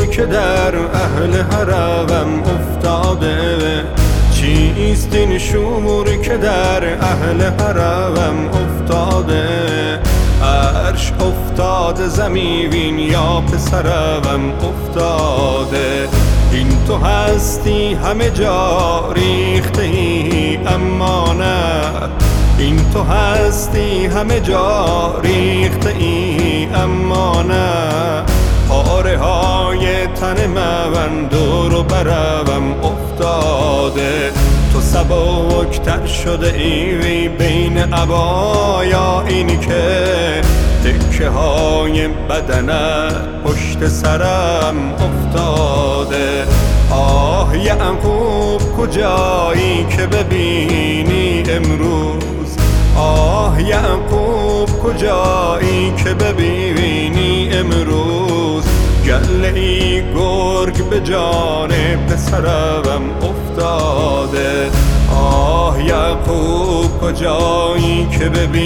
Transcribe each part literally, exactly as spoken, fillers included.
که در اهل حرمم افتاده، چیست این شور که در اهل حرمم افتاده؟ عرش افتاده زمین یا پسرم افتاده؟ این تو هستی همه جا ریخته ای اما نه، این تو هستی همه جا ریخته ای اما نه. پاره های تن من دور و برم افتاده، تو سبکتر شده ای بین عبایا، اینی که تکه های بدنت پشت سرم افتاده. آه یعقوب کجایی که ببینی امروز، آه یعقوب کجایی که ببینی امروز؟ گله ای گرگ به جان پسرم افتاده. آه یعقوب کجایی که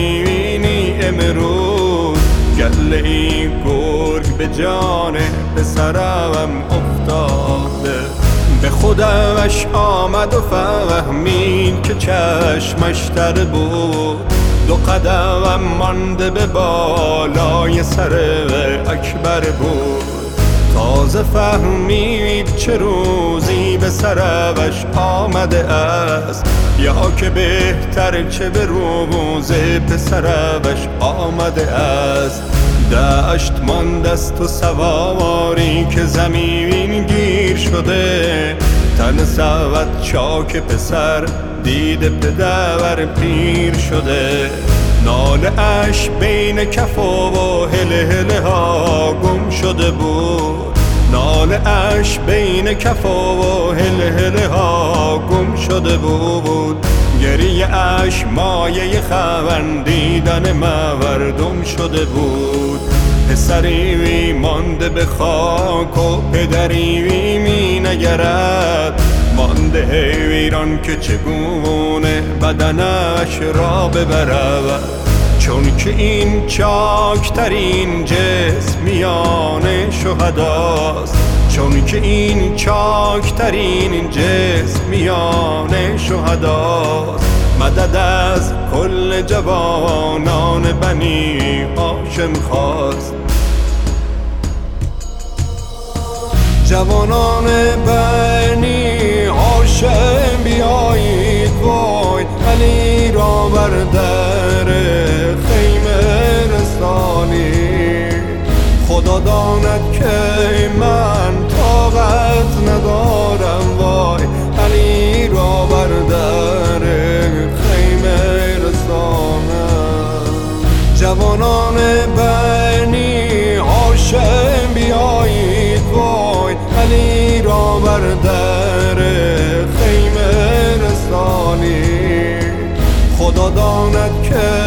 ببینی امروز؟ گله ای گرگ به جان پسرم افتاده. به خودش آمد و فهمید که چشمش تر بود، دو قدم مانده به بالای سر اکبر بود. تازه فهمید چه روزی به سرش آمده است، یا که بهتر چه به روز پسرش آمده است. دشت مانده است و سواری که زمین گیر شده، تن سوت چاک پسر دیده پدر پیر شده. ناله اش بین کف و هله هله ها گم شده بود، ناله اش بین کف و هله هله ها گم شده بود. گریه اش مایه خندیدن مردم شده بود. پسری مانده به خاک و پدری می نگرد، مانده حیران که چگونه بدنش را ببرد. چون که این چاکترین جسم میان شهداست، چون که این چاکترین جسم میان شهداست. مدد از کل جوانان بنی هاشم خواست. جوانان بنی هاشم بیایید، وای علی را بر در خیمه رسانید. خدا داند که من طاقت ندارم، وای علی را بر در خیمه رسانم. جوانان بنی هاشم بیایید، وای علی را بر در خیمه رسانید. خدا داند که